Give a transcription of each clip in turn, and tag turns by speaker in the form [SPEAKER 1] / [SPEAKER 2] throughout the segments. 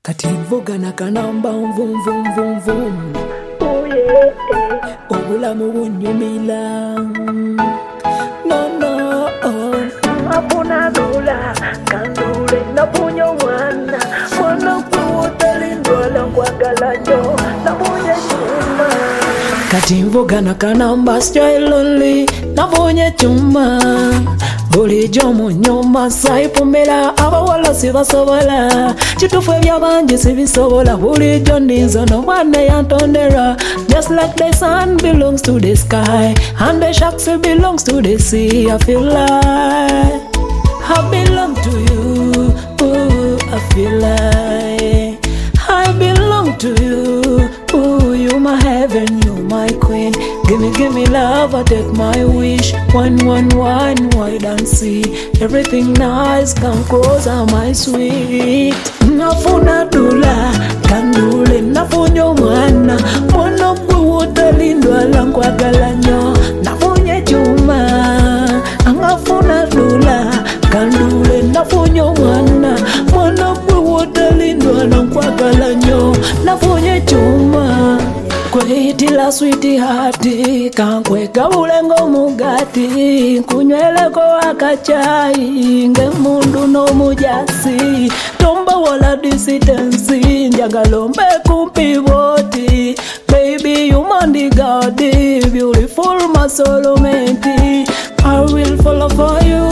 [SPEAKER 1] Kati mvuga na kanamba vum vum vum vum.
[SPEAKER 2] Oh yeah,
[SPEAKER 1] Obulamu bunyumila. No no.
[SPEAKER 2] Mapuna dola kandule na punyo mwana kuutalindwa la kwagalajo na punye chuma.
[SPEAKER 1] Kati mvuga na kanamba stay lonely na punye chuma. Bulijo munyuma saipumira abawala sibasobola chitufu ebyabangi sibisobola bulijo ndinzo no mwana yantondera. Just like the sun belongs to the sky and the sharks belongs to the sea. I feel like I belong to you. Ooh, I feel like I belong to you. Ooh, you my heaven, you my queen. Give me love, I take my wish. One, why don't see everything nice, come closer, my sweet. Nafuna dula, kandule, nafunyo mwana. Mwana kuutalindwa la kwagalanyo, nafunye chuma. Nafuna dula, kandule, nafunyo mwana. Mwana kuutalindwa la kwagalanyo, nafunye chuma. Kwehitila sweetheart, kankweka bulengo mugati. Kunyweleko akachai, nge mundu no mujasi. Tomba wala disidensi, njagalombe kumpi boti. Baby you mandi gadi, beautiful my soulmate. I will follow for you,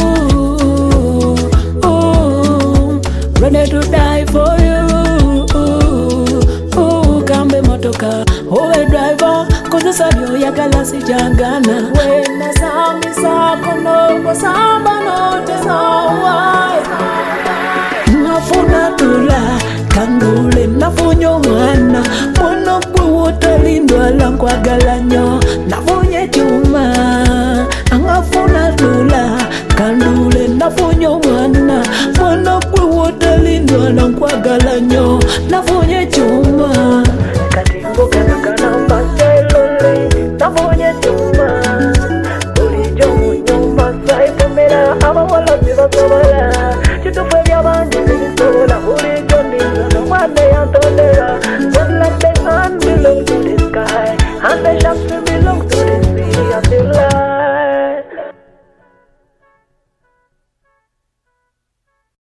[SPEAKER 1] ooh, ready to die for you. Kambe motoka, owe driver, koze sabyo ya galasi jangana. Wena sami sako no, samba no te sawai. Nafuna tula, kandule nafunyo mwana. Mwana kuutalindwa la kwagalanyo, nafunye chuma. Nafuna tula, kandule nafunyo mwana. Mwana kuutalindwa la kwagalanyo, nafunye